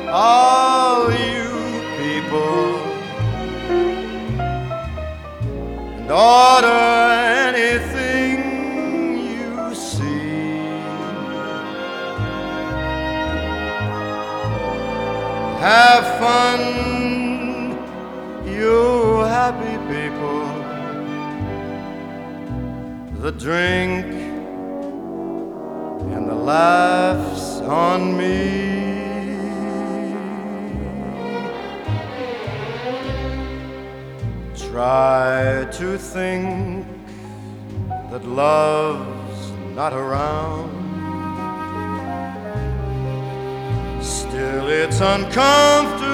all you people, and order anything you see. Have fun, you happy people. The drink and the laughs on me. Try to think that love's not around. Still it's uncomfortable